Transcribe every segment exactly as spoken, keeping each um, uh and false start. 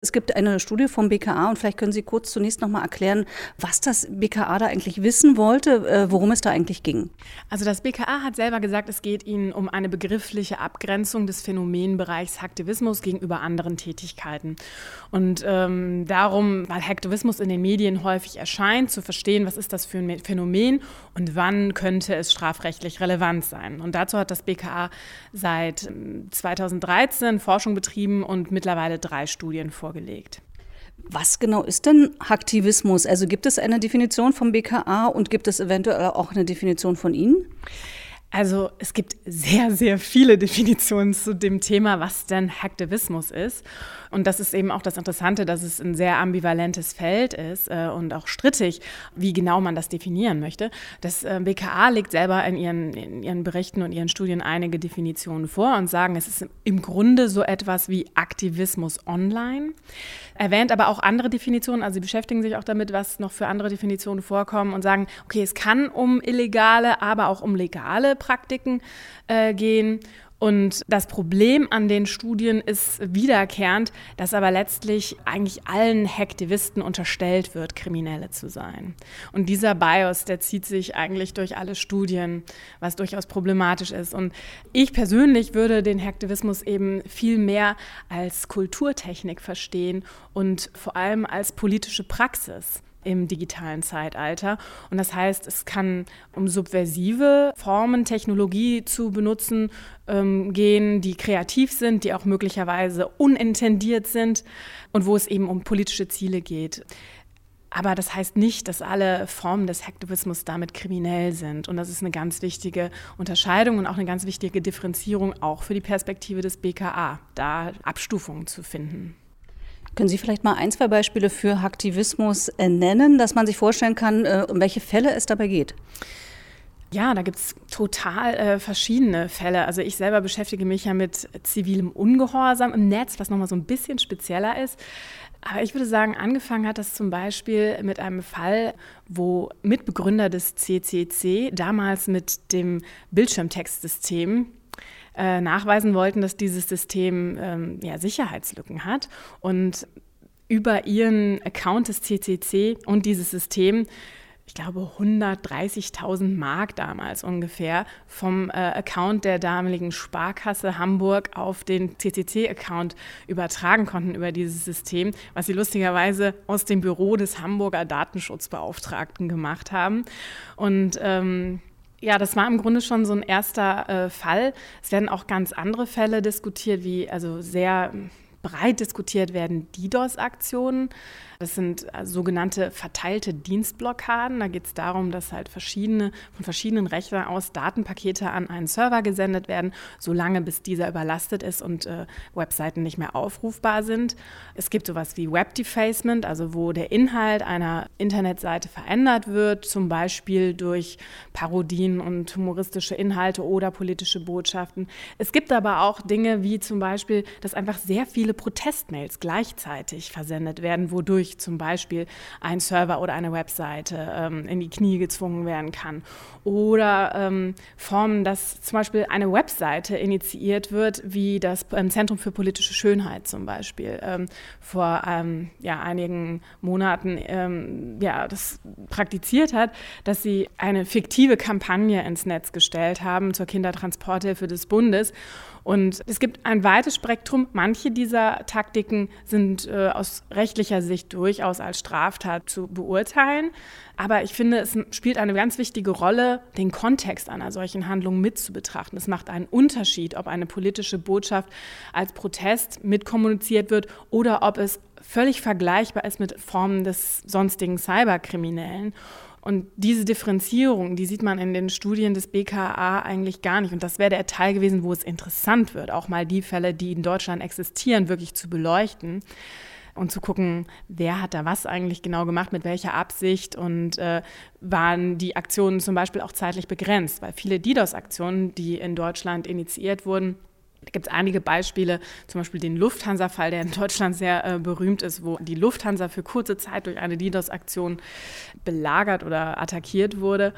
Es gibt eine Studie vom B K A und vielleicht können Sie kurz zunächst noch mal erklären, was das B K A da eigentlich wissen wollte, äh, worum es da eigentlich ging. Also das B K A hat selber gesagt, es geht ihnen um eine begriffliche Abgrenzung des Phänomenbereichs Hacktivismus gegenüber anderen Tätigkeiten. Und ähm, darum, weil Hacktivismus in den Medien häufig erscheint, zu verstehen, was ist das für ein Phänomen und wann könnte es strafrechtlich relevant sein. Und dazu hat das B K A seit zweitausenddreizehn Forschung betrieben und mittlerweile drei Studien vorgelegt. Gelegt. Was genau ist denn Hacktivismus? Also gibt es eine Definition vom B K A und gibt es eventuell auch eine Definition von Ihnen? Also es gibt sehr, sehr viele Definitionen zu dem Thema, was denn Hacktivismus ist. Und das ist eben auch das Interessante, dass es ein sehr ambivalentes Feld ist äh, und auch strittig, wie genau man das definieren möchte. Das äh, B K A legt selber in ihren, in ihren Berichten und ihren Studien einige Definitionen vor und sagen, es ist im Grunde so etwas wie Aktivismus online. Erwähnt aber auch andere Definitionen, also sie beschäftigen sich auch damit, was noch für andere Definitionen vorkommen und sagen, okay, es kann um illegale, aber auch um legale Praktiken äh, gehen. Und das Problem an den Studien ist wiederkehrend, dass aber letztlich eigentlich allen Hacktivisten unterstellt wird, Kriminelle zu sein. Und dieser Bias, der zieht sich eigentlich durch alle Studien, was durchaus problematisch ist. Und ich persönlich würde den Hacktivismus eben viel mehr als Kulturtechnik verstehen und vor allem als politische Praxis im digitalen Zeitalter. Und das heißt, es kann um subversive Formen, Technologie zu benutzen ähm, gehen, die kreativ sind, die auch möglicherweise unintendiert sind und wo es eben um politische Ziele geht. Aber das heißt nicht, dass alle Formen des Hacktivismus damit kriminell sind. Und das ist eine ganz wichtige Unterscheidung und auch eine ganz wichtige Differenzierung auch für die Perspektive des B K A, da Abstufungen zu finden. Können Sie vielleicht mal ein, zwei Beispiele für Hacktivismus nennen, dass man sich vorstellen kann, um welche Fälle es dabei geht? Ja, da gibt es total äh, verschiedene Fälle. Also ich selber beschäftige mich ja mit zivilem Ungehorsam im Netz, was nochmal so ein bisschen spezieller ist. Aber ich würde sagen, angefangen hat das zum Beispiel mit einem Fall, wo Mitbegründer des C C C damals mit dem Bildschirmtextsystem Äh, nachweisen wollten, dass dieses System ähm, ja, Sicherheitslücken hat und über ihren Account des C C C und dieses System, ich glaube hundertdreißigtausend Mark damals ungefähr, vom äh, Account der damaligen Sparkasse Hamburg auf den C C C-Account übertragen konnten über dieses System, was sie lustigerweise aus dem Büro des Hamburger Datenschutzbeauftragten gemacht haben. Und ähm, Ja, das war im Grunde schon so ein erster äh, Fall. Es werden auch ganz andere Fälle diskutiert, wie also sehr breit diskutiert werden DDoS-Aktionen. Das sind sogenannte verteilte Dienstblockaden. Da geht es darum, dass halt verschiedene, von verschiedenen Rechnern aus Datenpakete an einen Server gesendet werden, solange bis dieser überlastet ist und äh, Webseiten nicht mehr aufrufbar sind. Es gibt sowas wie Web-Defacement, also wo der Inhalt einer Internetseite verändert wird, zum Beispiel durch Parodien und humoristische Inhalte oder politische Botschaften. Es gibt aber auch Dinge wie zum Beispiel, dass einfach sehr viele Protestmails gleichzeitig versendet werden, wodurch zum Beispiel ein Server oder eine Webseite ähm, in die Knie gezwungen werden kann. Oder ähm, Formen, dass zum Beispiel eine Webseite initiiert wird, wie das ähm, Zentrum für politische Schönheit zum Beispiel ähm, vor ähm, ja, einigen Monaten ähm, ja, das praktiziert hat, dass sie eine fiktive Kampagne ins Netz gestellt haben zur Kindertransporthilfe des Bundes. Und es gibt ein weites Spektrum. Manche dieser Taktiken sind äh, aus rechtlicher Sicht durchaus als Straftat zu beurteilen. Aber ich finde, es spielt eine ganz wichtige Rolle, den Kontext einer solchen Handlung mit zu betrachten. Es macht einen Unterschied, ob eine politische Botschaft als Protest mitkommuniziert wird oder ob es völlig vergleichbar ist mit Formen des sonstigen Cyberkriminellen. Und diese Differenzierung, die sieht man in den Studien des B K A eigentlich gar nicht. Und das wäre der Teil gewesen, wo es interessant wird, auch mal die Fälle, die in Deutschland existieren, wirklich zu beleuchten und zu gucken, wer hat da was eigentlich genau gemacht, mit welcher Absicht und äh, waren die Aktionen zum Beispiel auch zeitlich begrenzt, weil viele DDoS-Aktionen, die in Deutschland initiiert wurden, da gibt es einige Beispiele, zum Beispiel den Lufthansa-Fall, der in Deutschland sehr äh, berühmt ist, wo die Lufthansa für kurze Zeit durch eine DDoS-Aktion belagert oder attackiert wurde.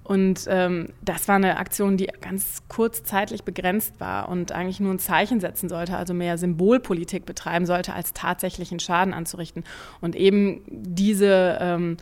Und ähm, das war eine Aktion, die ganz kurzzeitlich begrenzt war und eigentlich nur ein Zeichen setzen sollte, also mehr Symbolpolitik betreiben sollte, als tatsächlichen Schaden anzurichten. Und eben diese ähm,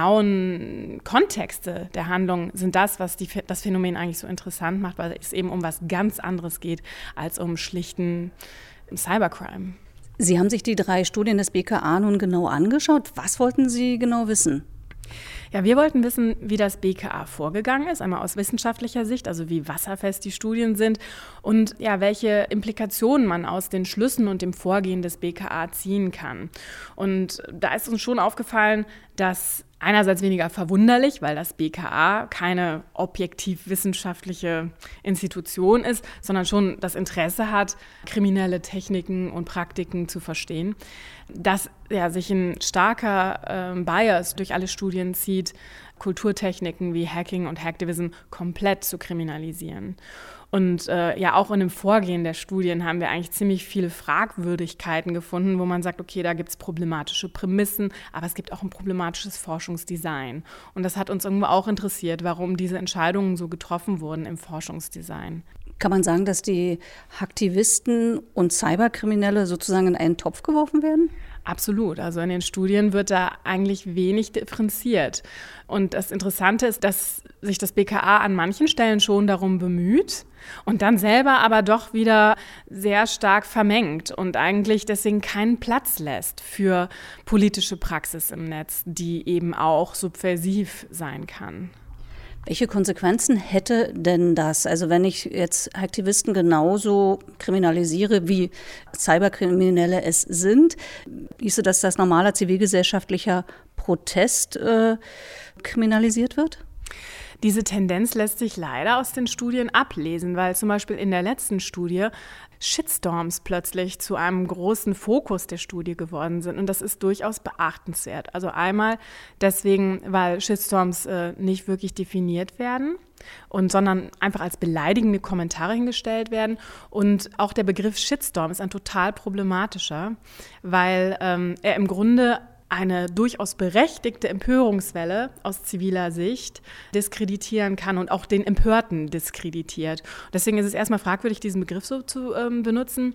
genauen Kontexte der Handlung sind das, was die, das Phänomen eigentlich so interessant macht, weil es eben um was ganz anderes geht als um schlichten Cybercrime. Sie haben sich die drei Studien des B K A nun genau angeschaut. Was wollten Sie genau wissen? Ja, wir wollten wissen, wie das B K A vorgegangen ist, einmal aus wissenschaftlicher Sicht, also wie wasserfest die Studien sind und ja, welche Implikationen man aus den Schlüssen und dem Vorgehen des B K A ziehen kann. Und da ist uns schon aufgefallen, dass einerseits weniger verwunderlich, weil das B K A keine objektiv wissenschaftliche Institution ist, sondern schon das Interesse hat, kriminelle Techniken und Praktiken zu verstehen, dass ja, sich ein starker äh, Bias durch alle Studien zieht, Kulturtechniken wie Hacking und Hacktivism komplett zu kriminalisieren. Und äh, ja, auch in dem Vorgehen der Studien haben wir eigentlich ziemlich viele Fragwürdigkeiten gefunden, wo man sagt, okay, da gibt es problematische Prämissen, aber es gibt auch ein problematisches Forschungsdesign. Und das hat uns irgendwo auch interessiert, warum diese Entscheidungen so getroffen wurden im Forschungsdesign. Kann man sagen, dass die Hacktivisten und Cyberkriminelle sozusagen in einen Topf geworfen werden? Absolut. Also in den Studien wird da eigentlich wenig differenziert. Und das Interessante ist, dass sich das B K A an manchen Stellen schon darum bemüht und dann selber aber doch wieder sehr stark vermengt und eigentlich deswegen keinen Platz lässt für politische Praxis im Netz, die eben auch subversiv sein kann. Welche Konsequenzen hätte denn das? Also wenn ich jetzt Aktivisten genauso kriminalisiere, wie Cyberkriminelle es sind, hieße das, dass normaler zivilgesellschaftlicher Protest äh, kriminalisiert wird? Diese Tendenz lässt sich leider aus den Studien ablesen, weil zum Beispiel in der letzten Studie Shitstorms plötzlich zu einem großen Fokus der Studie geworden sind. Und das ist durchaus beachtenswert. Also einmal deswegen, weil Shitstorms äh, nicht wirklich definiert werden, und, sondern einfach als beleidigende Kommentare hingestellt werden. Und auch der Begriff Shitstorm ist ein total problematischer, weil ähm, er im Grunde eine durchaus berechtigte Empörungswelle aus ziviler Sicht diskreditieren kann und auch den Empörten diskreditiert. Deswegen ist es erstmal fragwürdig, diesen Begriff so zu ähm, benutzen.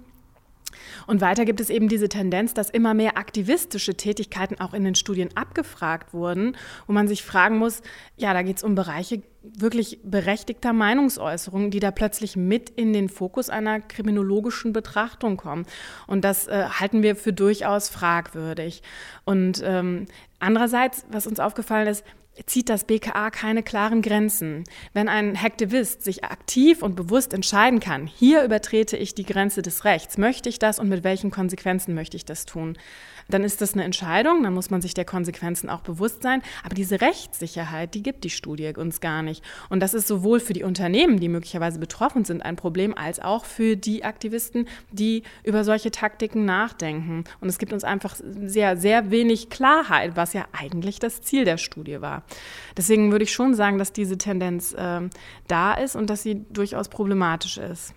Und weiter gibt es eben diese Tendenz, dass immer mehr aktivistische Tätigkeiten auch in den Studien abgefragt wurden, wo man sich fragen muss, ja, da geht es um Bereiche wirklich berechtigter Meinungsäußerungen, die da plötzlich mit in den Fokus einer kriminologischen Betrachtung kommen. Und das äh, halten wir für durchaus fragwürdig. Und ähm, andererseits, was uns aufgefallen ist, zieht das B K A keine klaren Grenzen. Wenn ein Hacktivist sich aktiv und bewusst entscheiden kann, hier übertrete ich die Grenze des Rechts, möchte ich das und mit welchen Konsequenzen möchte ich das tun, dann ist das eine Entscheidung, dann muss man sich der Konsequenzen auch bewusst sein. Aber diese Rechtssicherheit, die gibt die Studie uns gar nicht. Und das ist sowohl für die Unternehmen, die möglicherweise betroffen sind, ein Problem, als auch für die Aktivisten, die über solche Taktiken nachdenken. Und es gibt uns einfach sehr, sehr wenig Klarheit, was ja eigentlich das Ziel der Studie war. Deswegen würde ich schon sagen, dass diese Tendenz äh, da ist und dass sie durchaus problematisch ist.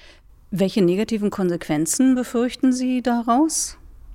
Welche negativen Konsequenzen befürchten Sie daraus?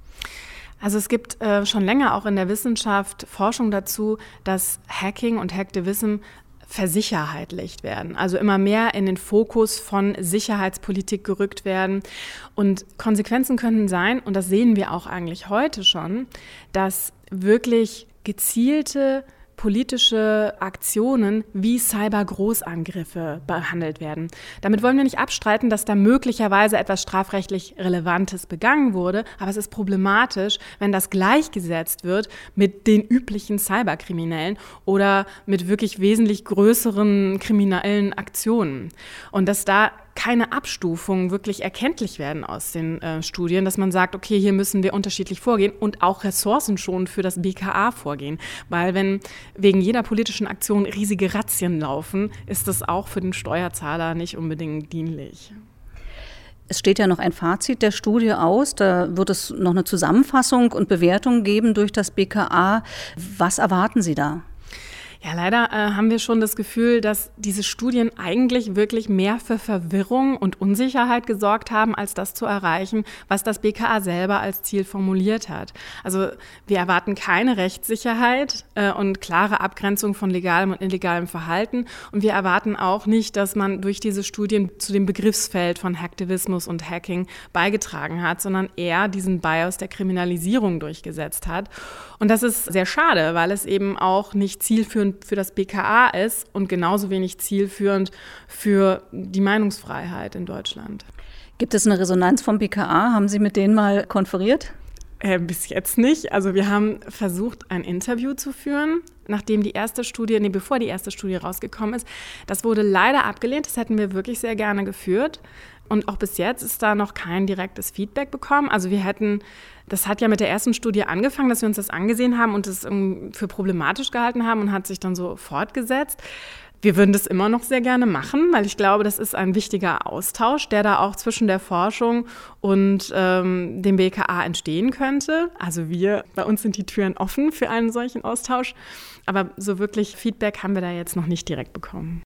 Also es gibt äh, schon länger auch in der Wissenschaft Forschung dazu, dass Hacking und Hacktivism versicherheitlicht werden, also immer mehr in den Fokus von Sicherheitspolitik gerückt werden. Und Konsequenzen könnten sein, und das sehen wir auch eigentlich heute schon, dass wirklich gezielte politische Aktionen wie Cyber-Großangriffe behandelt werden. Damit wollen wir nicht abstreiten, dass da möglicherweise etwas strafrechtlich Relevantes begangen wurde, aber es ist problematisch, wenn das gleichgesetzt wird mit den üblichen Cyberkriminellen oder mit wirklich wesentlich größeren kriminellen Aktionen. Und dass da keine Abstufungen wirklich erkenntlich werden aus den äh, Studien, dass man sagt, okay, hier müssen wir unterschiedlich vorgehen und auch ressourcenschonend für das B K A vorgehen. Weil wenn wegen jeder politischen Aktion riesige Razzien laufen, ist das auch für den Steuerzahler nicht unbedingt dienlich. Es steht ja noch ein Fazit der Studie aus. Da wird es noch eine Zusammenfassung und Bewertung geben durch das B K A. Was erwarten Sie da? Ja, leider äh, haben wir schon das Gefühl, dass diese Studien eigentlich wirklich mehr für Verwirrung und Unsicherheit gesorgt haben, als das zu erreichen, was das B K A selber als Ziel formuliert hat. Also wir erwarten keine Rechtssicherheit äh, und klare Abgrenzung von legalem und illegalem Verhalten. Und wir erwarten auch nicht, dass man durch diese Studien zu dem Begriffsfeld von Hacktivismus und Hacking beigetragen hat, sondern eher diesen Bias der Kriminalisierung durchgesetzt hat. Und das ist sehr schade, weil es eben auch nicht zielführend für das B K A ist und genauso wenig zielführend für die Meinungsfreiheit in Deutschland. Gibt es eine Resonanz vom B K A? Haben Sie mit denen mal konferiert? Äh, bis jetzt nicht. Also wir haben versucht, ein Interview zu führen, nachdem die erste Studie, nee, bevor die erste Studie rausgekommen ist. Das wurde leider abgelehnt. Das hätten wir wirklich sehr gerne geführt. Und auch bis jetzt ist da noch kein direktes Feedback bekommen. Also wir hätten, das hat ja mit der ersten Studie angefangen, dass wir uns das angesehen haben und das für problematisch gehalten haben und hat sich dann so fortgesetzt. Wir würden das immer noch sehr gerne machen, weil ich glaube, das ist ein wichtiger Austausch, der da auch zwischen der Forschung und ähm, dem B K A entstehen könnte. Also wir, bei uns sind die Türen offen für einen solchen Austausch. Aber so wirklich Feedback haben wir da jetzt noch nicht direkt bekommen.